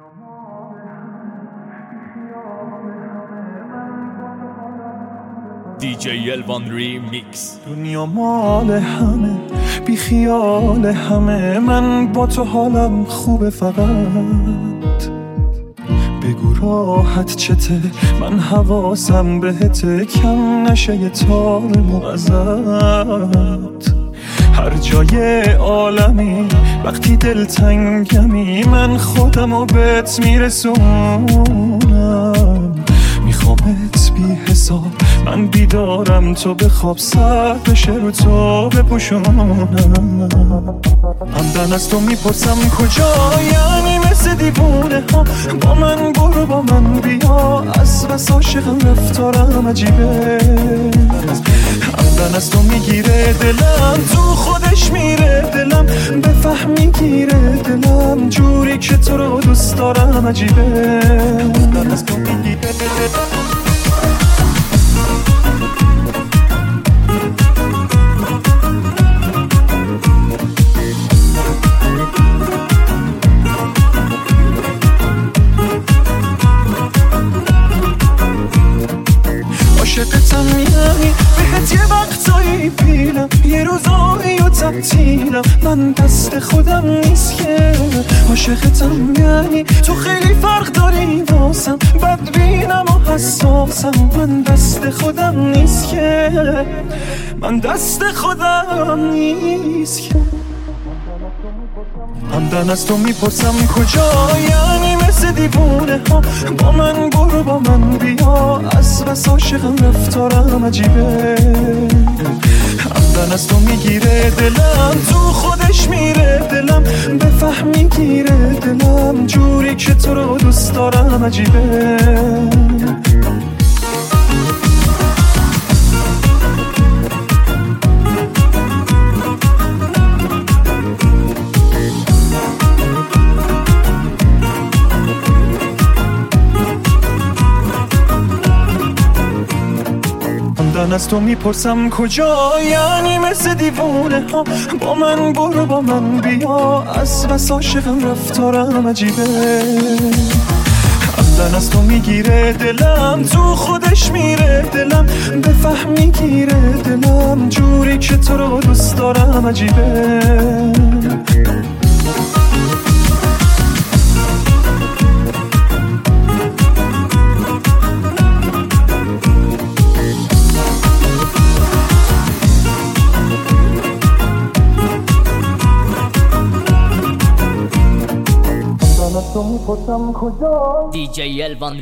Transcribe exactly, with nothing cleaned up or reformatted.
دی جی الوان ریمیکس. دنیا مال همه بی خیال همه، من با تو حالم خوبه فقط بگو راحت چته، من حواسم بهته کم نشه یه تار ازت. هر جای عالمی وقتی دلتنگمی من خودمو بهت میرسونم، میخوامت بی حساب، من بیدارم تو بخواب، سر بشه رو تو بپوشونم. همدن از تو میپرسم کجا، یعنی مثل دیوونه ها با من برو با من بیا، از بس عاشقم رفتارم عجیبه. همدن از تو میگیره دلم، تو خودش میره دلم، بفهمی گیره دلم، جوری که تو رو دوست دارم عجیبه. همدن از تو میگیره عاشقتم، یعنی بهت یه وقتایی بیلم، یه روزایی و تعطیلم، من دست خودم نیست که. عاشقتم یعنی تو خیلی فرق داری واسم، بدبینم و حساسم، من دست خودم نیست که، من دست خودم نیست که. همدن از تو میپرسم کجا، یعنی مثل دیوونه ها با من برو با من بیا، از بس عاشقم رفتارم عجیبه. همدن از تو میگیره دلم، تو خودش میره دلم، بفهمی گیره دلم، جوری که تو رو دوست دارم عجیبه. همدن از تو میپرسم کجا، یعنی مثل دیوونه ها با من برو با من بیا، از بس عاشقم رفتارم عجیبه. همدن از تو میگیره دلم، تو خودش میره دلم، بفهمی گیره دلم، جوری که تو رو دوست دارم عجیبه. دی جی الوان